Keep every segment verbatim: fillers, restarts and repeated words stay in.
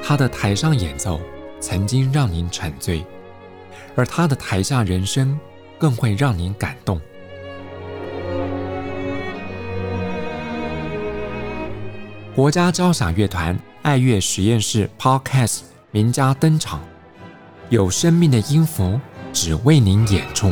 他的台上演奏曾经让您沉醉，而他的台下人生更会让您感动。国家交响乐团爱乐实验室 Podcast 名家登场，有生命的音符只为您演出。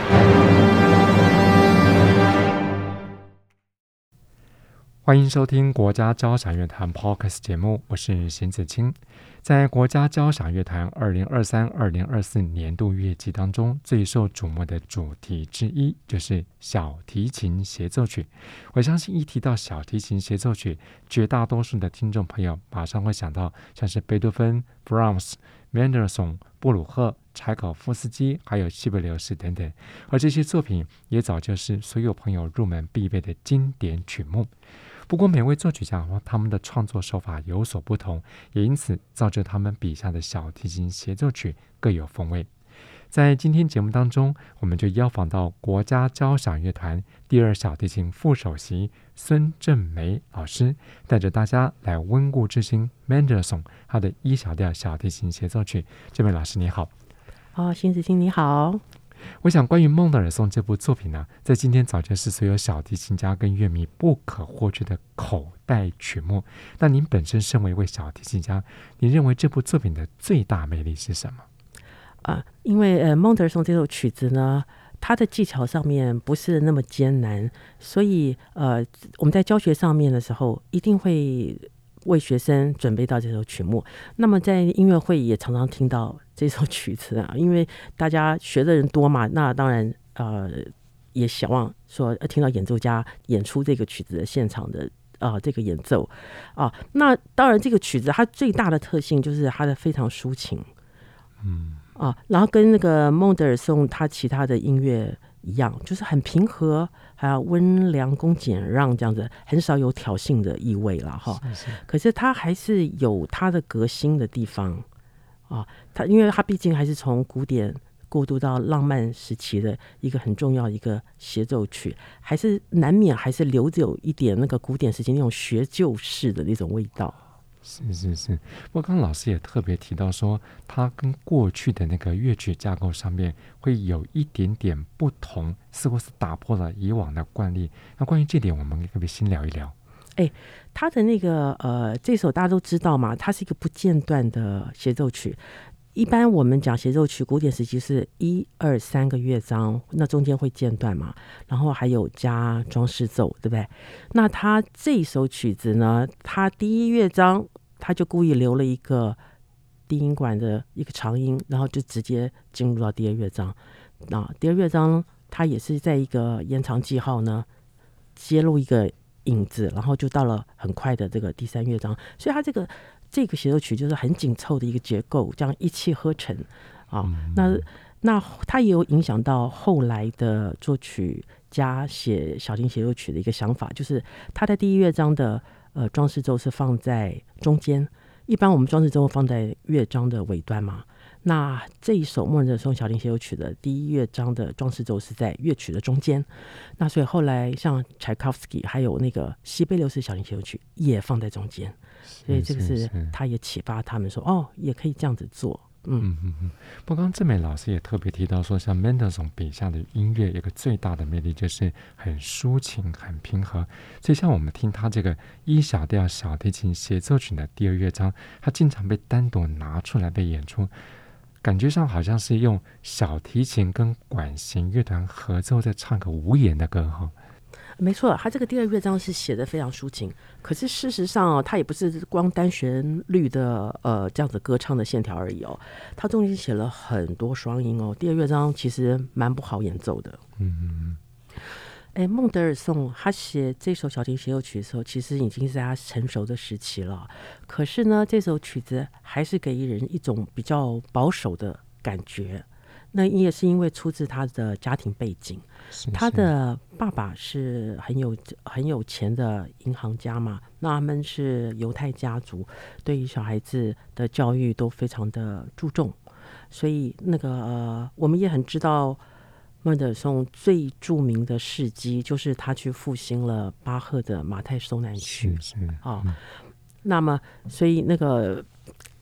欢迎收听国家交响乐团 Podcast 节目，我是邢子清。在国家交响乐团二零二三二零二四年度乐季当中，最受瞩目的主题之一就是小提琴协奏曲。我相信一提到小提琴协奏曲，绝大多数的听众朋友马上会想到像是贝多芬、Brahms、Mendelssohn、布鲁赫、柴可夫斯基还有西贝流士等等，而这些作品也早就是所有朋友入门必备的经典曲目。不过每位作曲家他们的创作手法有所不同，也因此造就他们笔下的小提琴协奏曲各有风味。在今天节目当中，我们就邀访到国家交响乐团第二小提琴副首席孙正梅老师，带着大家来温故知新 Mendelssohn 他的一小调小提琴协奏曲。这位老师你好。 哦，邢子清你好。 我想关于孟德尔颂这部作品呢，在今天早就是所有小提琴家跟乐迷不可或缺的口袋曲目。那您本身身为一位小提琴家，你认为这部作品的最大魅力是什么？ 啊，因为呃，孟德尔颂这首曲子呢，它的技巧上面不是那么艰难，所以呃，我们在教学上面的时候，一定会为学生准备到这首曲目。那么在音乐会也常常听到这首曲子啊，因为大家学的人多嘛，那当然呃也想望说听到演奏家演出这个曲子的现场的啊、呃、这个演奏啊。那当然这个曲子它最大的特性就是它的非常抒情，嗯啊，然后跟那个孟德尔颂他其他的音乐一样，就是很平和，还有温良恭俭让这样子，很少有挑衅的意味了哈。可是他还是有他的革新的地方啊，他因为他毕竟还是从古典过渡到浪漫时期的一个很重要的一个协奏曲，还是难免还是留着有一点那个古典时期那种学究式的那种味道。 是是是，不过刚刚老师也特别提到说，它跟过去的那个乐曲架构上面会有一点点不同，似乎是打破了以往的惯例。那关于这点，我们可不可以先聊一聊？ 哎，他的那个呃，这首大家都知道嘛，它是一个不间断的协奏曲。一般我们讲协奏曲，古典时期是一二三个乐章，那中间会间断嘛，然后还有加装饰奏，对不对？那他这首曲子呢，他第一乐章他就故意留了一个低音管的一个长音，然后就直接进入到第二乐章。那第二乐章他也是在一个延长记号呢，接入一个影子，然后就到了很快的这个第三乐章，所以他这个这个协奏曲就是很紧凑的一个结构，这样一气呵成啊。嗯、那那它也有影响到后来的作曲家写小提琴协奏曲的一个想法，就是他在第一乐章的呃装饰奏是放在中间，一般我们装饰奏放在乐章的尾端嘛。那这一首莫扎特颂小提琴协奏曲的第一乐章的装饰奏是在乐曲的中间，那所以后来像柴可夫斯基还有那个西贝流士小提琴协奏曲也放在中间，所以这个是他也启发他们说哦，也可以这样子做。嗯嗯嗯。不过刚刚郑美老师也特别提到说，像 Mendelssohn 笔下的音乐有个最大的魅力就是很抒情很平和，所以像我们听他这个一小调小提琴协奏曲的第二乐章，他经常被单独拿出来被演出，感觉上好像是用小提琴跟管弦乐团合奏在唱个无言的歌哈。 没错，他这个第二乐章是写的非常抒情，可是事实上哦，他也不是光单旋律的呃这样子歌唱的线条而已哦，他中间写了很多双音哦。第二乐章其实蛮不好演奏的。嗯嗯嗯。哎，孟德尔颂他写这首小提琴协奏曲的时候，其实已经是在他成熟的时期了。可是呢，这首曲子还是给人一种比较保守的感觉。那也是因为出自他的家庭背景，是是他的爸爸是很有很有钱的银行家嘛，那他们是犹太家族，对于小孩子的教育都非常的注重，所以那个呃，我们也很知道孟德尔颂最著名的事迹就是他去复兴了巴赫的马太受难曲， 是是啊、嗯，那么所以那个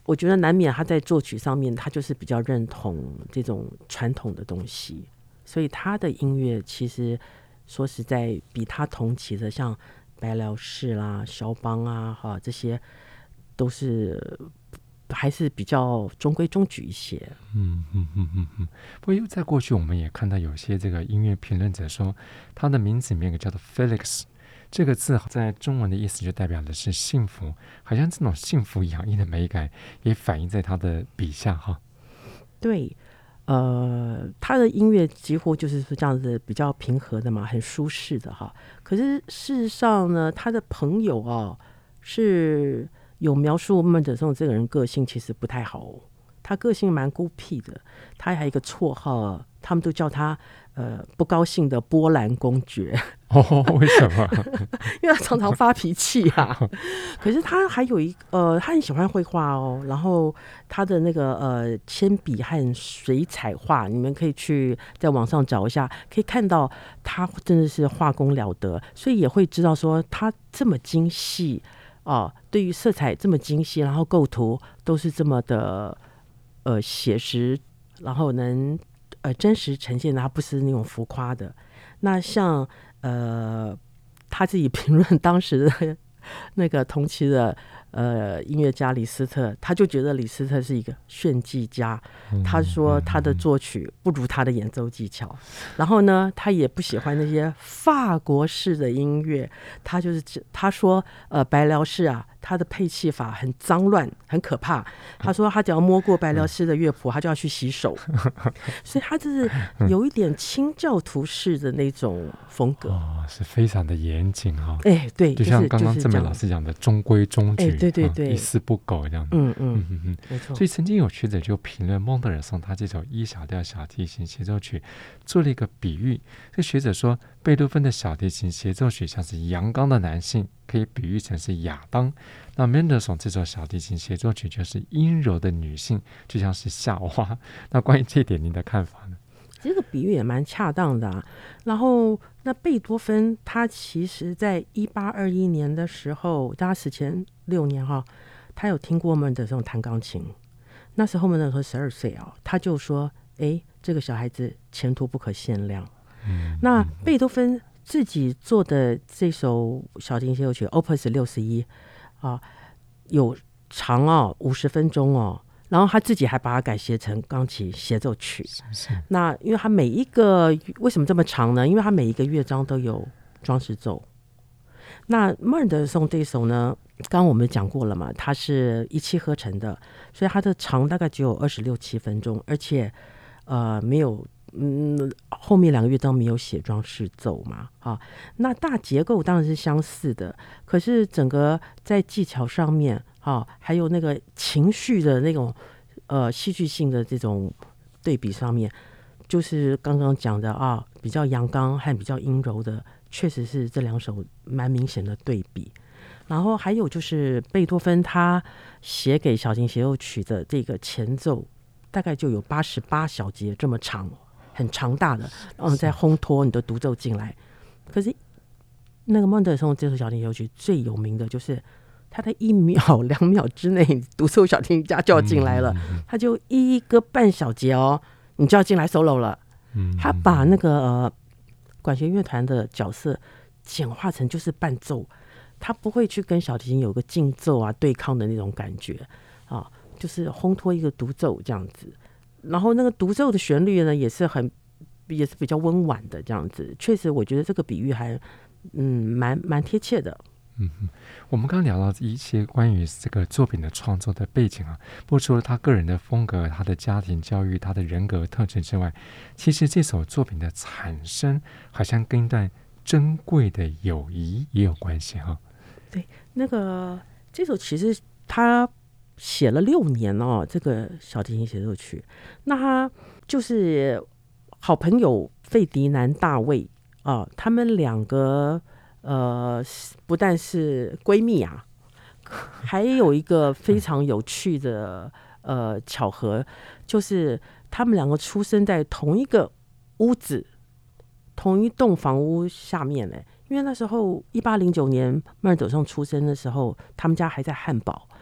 我觉得难免他在作曲上面，他就是比较认同这种传统的东西，所以他的音乐其实说实在，比他同期的像白辽士啦、肖邦啊，哈，这些都是还是比较中规中矩一些。 嗯嗯嗯嗯嗯。不过，在过去我们也看到有些这个音乐评论者说，他的名字里面有个叫做 Felix。这个字在中文的意思就代表的是幸福，好像这种幸福洋溢的美感也反映在他的笔下哈。 对，呃，他的音乐几乎就是这样子比较平和的嘛，很舒适的哈。可是事实上呢，他的朋友啊是有描述孟德松这个人个性其实不太好哦，他个性蛮孤僻的，他还有一个绰号，他们都叫他呃不高兴的波兰公爵。 哦，为什么？ 因为他常常发脾气啊。可是他还有一呃，他很喜欢绘画哦，然后他的那个呃铅笔和水彩画，你们可以去在网上找一下，可以看到他真的是画工了得，所以也会知道说他这么精细哦，对于色彩这么精细，然后构图都是这么的呃写实，然后能呃真实呈现的，他不是那种浮夸的。那像呃，他自己评论当时的那个同期的呃音乐家李斯特，他就觉得李斯特是一个炫技家，他说他的作曲不如他的演奏技巧，然后呢，他也不喜欢那些法国式的音乐，他就是他说呃白辽士啊，他的配器法很脏乱，很可怕。他说他只要摸过白辽士的乐谱，他就要去洗手，所以他就是有一点清教徒式的那种风格， 哦，是非常的严谨哈、哦。 哎，对， 就像刚刚就是郑美老师讲的，中规中矩， 哎，对对对， 啊、一丝不苟这样。 嗯嗯嗯嗯嗯， 没错。 所以曾经有学者就评论孟德尔松他这首 E 小调小提琴协奏曲做了一个比喻。这学者说，贝多芬的小提琴协奏曲像是阳刚的男性，可以比喻成是亚当。那孟德尔松这首小提琴协奏曲就是阴柔的女性，就像是夏娃。那关于这一点，您的看法呢？ 这个比喻也蛮恰当的啊。然后，那贝多芬他其实在一八二一年的时候，他死前六年哈，他有听过孟德尔松弹钢琴。那时候孟德尔松十二岁啊，他就说：“哎，这个小孩子前途不可限量。嗯”那贝多芬自己做的这首小提琴协奏曲 Opus 六十一啊，有长哦五十分钟哦。然后他自己还把它改写成钢琴协奏曲。 是是， 那因为他每一个为什么这么长呢？因为他每一个乐章都有装饰奏。那孟德尔松这一首呢，刚刚我们讲过了嘛，它是一气呵成的，所以它的长大概只有二十六七分钟，而且呃没有嗯后面两个乐章没有写装饰奏嘛，啊，那大结构当然是相似的，可是整个在技巧上面。哦，还有那个情绪的那种呃戏剧性的这种对比上面，就是刚刚讲的啊，比较阳刚和比较阴柔的，确实是这两首蛮明显的对比。然后还有就是贝多芬他写给小提琴协奏曲的这个前奏，大概就有八十八小节这么长，很长大的，然后再烘托你的独奏进来。可是那个孟德尔松这首小提琴协奏曲最有名的就是。他在一秒两秒之内，独奏小提琴家就要进来了，嗯、他就一个半小节哦，你就要进来 solo 了。嗯、他把那个、呃、管弦乐团的角色简化成就是伴奏，他不会去跟小提琴有个竞奏啊对抗的那种感觉啊，就是烘托一个独奏这样子。然后那个独奏的旋律呢，也是很也是比较温婉的这样子。确实，我觉得这个比喻还嗯蛮蛮贴切的。 嗯哼，我们刚刚聊到一些关于这个作品的创作的背景啊，不过除了他个人的风格、他的家庭教育、他的人格特质之外，其实这首作品的产生好像跟一段珍贵的友谊也有关系哈、啊。 对，那个这首其实他写了六年哦，这个小提琴协奏曲，那他就是好朋友费迪南大卫啊、哦，他们两个。呃，不但是闺蜜啊，还有一个非常有趣的呃巧合，就是他们两个出生在同一个屋子、同一栋房屋下面嘞。因为那时候一八零九年孟德尔松出生的时候，他们家还在汉堡。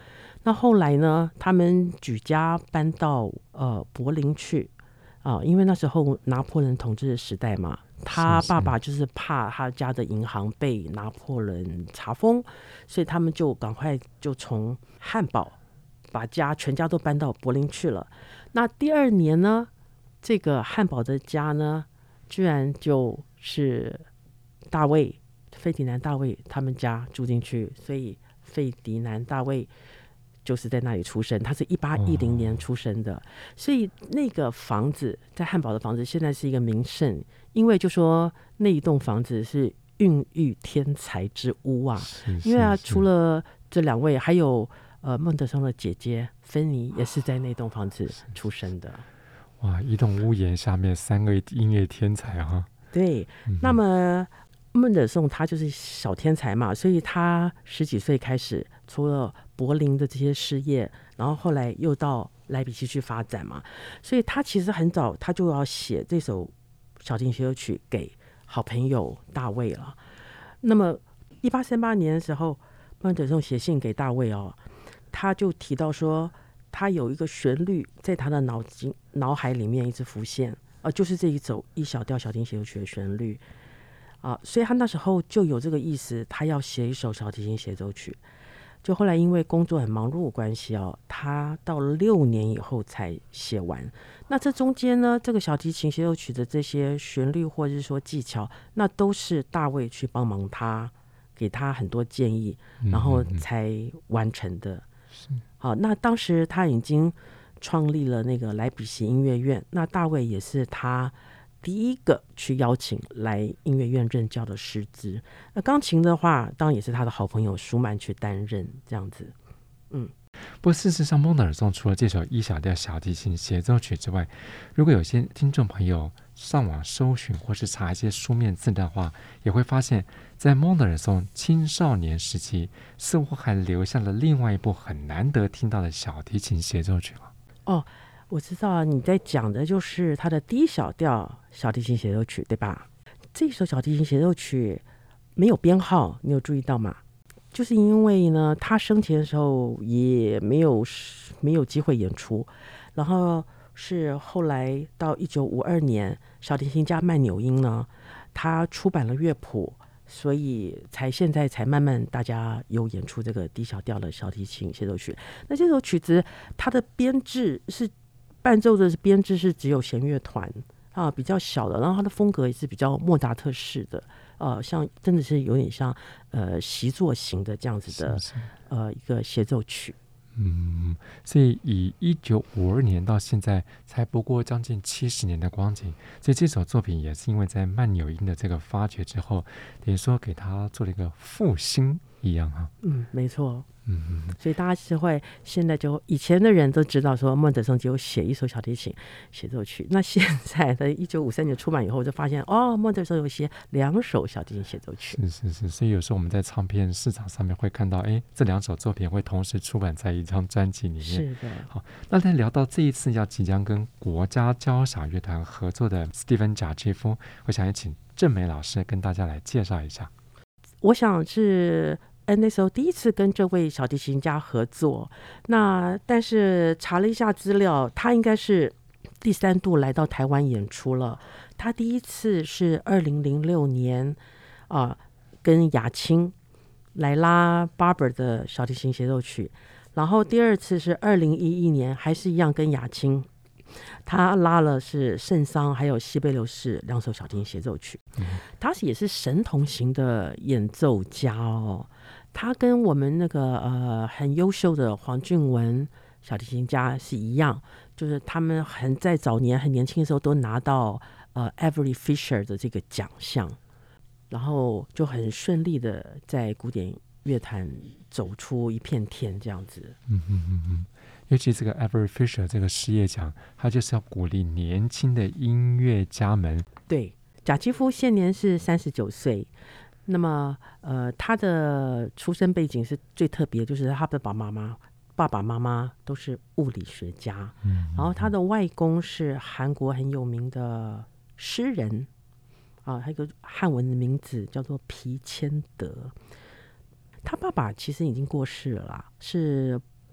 那后来呢，他们举家搬到呃柏林去啊、因为那时候拿破仑统治的时代嘛，他爸爸就是怕他家的银行被拿破仑查封，所以他们就赶快就从汉堡把家全家都搬到柏林去了。那第二年呢，这个汉堡的家呢，居然就是大卫费迪南大卫他们家住进去，所以费迪南大卫就是在那里出生，他是一八一零年出生的、哦、所以那个房子在汉堡的房子现在是一个名胜，因为就说那一栋房子是孕育天才之屋啊， 是是因为啊，除了这两位，还有呃孟德松的姐姐芬妮也是在那栋房子出生的。 哇，一栋屋檐下面三个音乐天才啊！ 对，嗯、那么孟德松他就是小天才嘛，所以他十几岁开始，除了柏林的这些事业，然后后来又到莱比锡去发展嘛，所以他其实很早他就要写这首小提琴协奏曲给好朋友大卫了。那么一八三八年的时候，孟德松写信给大卫哦，他就提到说，他有一个旋律在他的脑筋脑海里面一直浮现，呃，就是这一首一小调小提琴协奏曲的旋律啊，所以他那时候就有这个意思，他要写一首小提琴协奏曲。就后来因为工作很忙碌的关系哦，他到了六年以后才写完。那这中间呢，这个小提琴协奏曲的这些旋律或者是说技巧，那都是大卫去帮忙他，给他很多建议，然后才完成的。 嗯、 好，那当时他已经创立了那个莱比锡音乐院，那大卫也是他第一个去邀请来音乐院任教的师资。那钢琴的话，当然也是他的好朋友舒曼去担任这样子。嗯， 不过事实上，孟德尔颂除了这首一小调小提琴协奏曲之外，如果有些听众朋友上网搜寻或是查一些书面资料的话，也会发现在孟德尔颂青少年时期似乎还留下了另外一部很难得听到的小提琴协奏曲哦，我知道你在讲的就是他的第一小调小提琴协奏曲，对吧？这首小提琴协奏曲没有编号，你有注意到吗？就是因为呢，他生前的时候也没有没有机会演出，然后是后来到一九五二年，小提琴家曼纽因呢，他出版了乐谱，所以才现在才慢慢大家有演出这个低小调的小提琴协奏曲。那这首曲子它的编制是伴奏的编制是只有弦乐团啊，比较小的，然后它的风格也是比较莫扎特式的，呃，像真的是有点像呃习作型的这样子的是是呃一个协奏曲。 嗯，所以以一九五二年到现在才不过将近七十年的光景，所以这首作品也是因为在曼纽因的这个发掘之后，等于说给他做了一个复兴一样哈。 嗯，没错。 嗯， 所以大家是会现在就以前的人都知道说孟德松只有写一首小提琴协奏曲，那现在的一九五三年出版以后就发现哦，孟德松有写两首小提琴协奏曲。 是是是，所以有时候我们在唱片市场上面会看到，哎，这两首作品会同时出版在一张专辑里面。 是的。 好，那在聊到这一次要即将跟国家交响乐团合作的斯蒂芬贾基夫，我想也请郑美老师跟大家来介绍一下。 我想是那时候第一次跟这位小提琴家合作，那但是查了一下资料，他应该是第三度来到台湾演出了。他第一次是二零零六年啊、呃，跟雅青来拉巴伯的小提琴协奏曲，然后第二次是二零一一年，还是一样跟雅青，他拉了是圣桑还有西贝流士两首小提琴协奏曲。他是也是神童型的演奏家哦。他跟我们那个呃很优秀的黄俊文小提琴家是一样，就是他们很在早年很年轻的时候都拿到呃 Avery Fisher 的这个奖项，然后就很顺利的在古典乐坛走出一片天这样子。 嗯嗯嗯嗯，尤其这个 Avery Fisher 这个事业奖，他就是要鼓励年轻的音乐家们。 对，贾基夫现年是三十九岁。那么，呃，他的出生背景是最特别，就是他的爸爸妈妈、爸爸妈妈都是物理学家，嗯，然后他的外公是韩国很有名的诗人，啊，还有一个汉文的名字叫做皮谦德。他爸爸其实已经过世了啦，是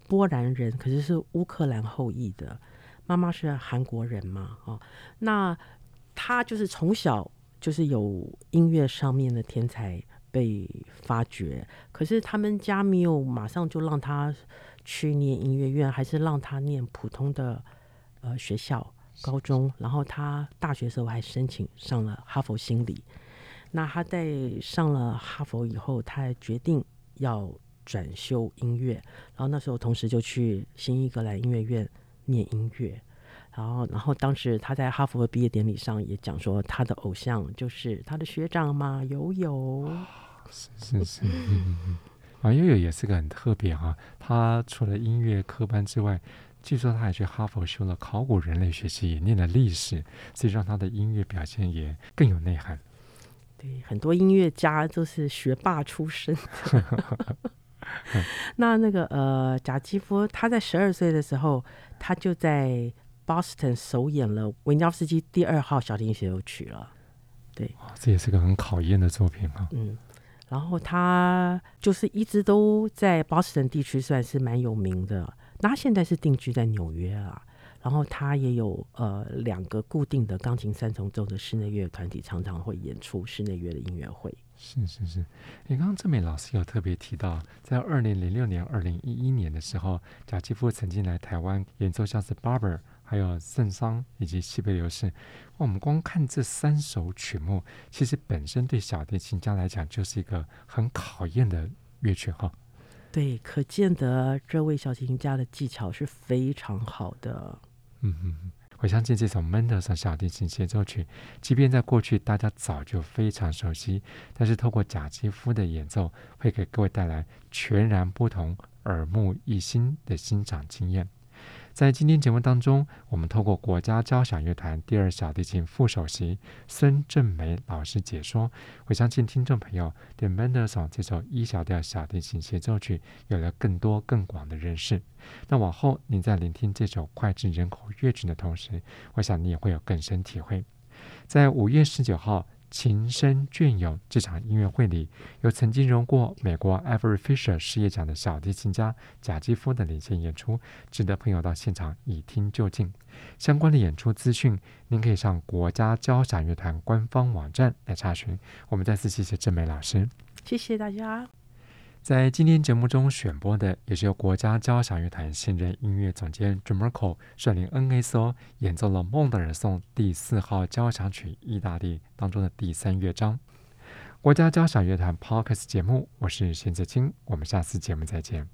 波兰人，可是是乌克兰后裔的，妈妈是韩国人嘛，哦，那他就是从小就是有音乐上面的天才被发掘，可是他们家没有马上就让他去念音乐院，还是让他念普通的呃学校高中，然后他大学的时候还申请上了哈佛心理。那他在上了哈佛以后，他还决定要转修音乐，然后那时候同时就去新英格兰音乐院念音乐。然后，然后当时他在哈佛的毕业典礼上也讲说，他的偶像就是他的学长嘛，友友。 是是是，嗯嗯啊，悠悠也是个很特别哈、啊。他除了音乐科班之外，据说他还去哈佛修了考古人类学系，也念了历史，所以让他的音乐表现也更有内涵。 对，很多音乐家都是学霸出身的。那那个呃，贾基夫他在十二岁的时候，他就在 Boston 首演了维尼奥夫斯基第二号小提琴协奏曲了。对、 哦，这也是个很考验的作品啊。 嗯，然后他就是一直都在 Boston 地区算是蛮有名的。那他现在是定居在纽约啊。然后他也有呃两个固定的钢琴三重奏的室内乐团体，常常会演出室内乐的音乐会。 是是是，你刚刚郑美老师有特别提到，在二零零六年、二零一一年的时候，贾基夫曾经来台湾演奏像是 Barber、还有圣桑以及西北流士。我们光看这三首曲目，其实本身对小提琴家来讲就是一个很考验的乐曲哈。 对，可见得这位小提琴家的技巧是非常好的。 嗯嗯，我相信这首门德森小提琴协奏曲，即便在过去大家早就非常熟悉，但是透过贾基夫的演奏，会给各位带来全然不同、耳目一新的欣赏经验。在今天节目当中，我们透过国家交响乐团第二小提琴副首席孙正梅老师解说，我相信听众朋友对门德松这首一小调小提琴协奏曲有了更多更广的认识。那往后您在聆听这首脍炙人口乐曲的同时，我想你也会有更深体会。在五月十九号琴声隽永这场音乐会里，有曾经荣过美国 Avery Fisher 事业奖的小提琴家贾基夫的领衔演出，值得朋友到现场一听究竟。相关的演出资讯，您可以上国家交响乐团官方网站来查询。我们再次谢谢郑美老师， 谢谢大家。 在今天节目中选播的，也是由国家交响乐团现任音乐总监 John Merkel 率领 N S O 演奏了孟德尔颂第四号交响曲意大利当中的第三乐章。国家交响乐团 Podcast 节目，我是贤泽清，我们下次节目再见。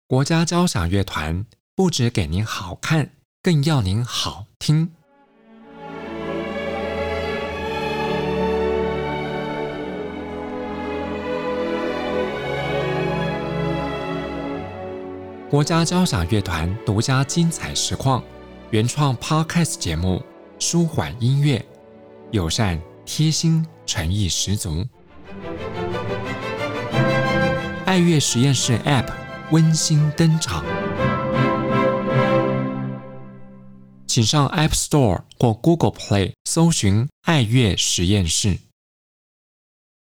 国家交响乐团不只给您好看，更要您好听。国家交响乐团独家精彩实况，原创 Podcast 节目，舒缓音乐，友善贴心，诚意十足。爱乐实验室 App 温馨登场，请上 App Store 或 Google Play 搜寻爱乐实验室。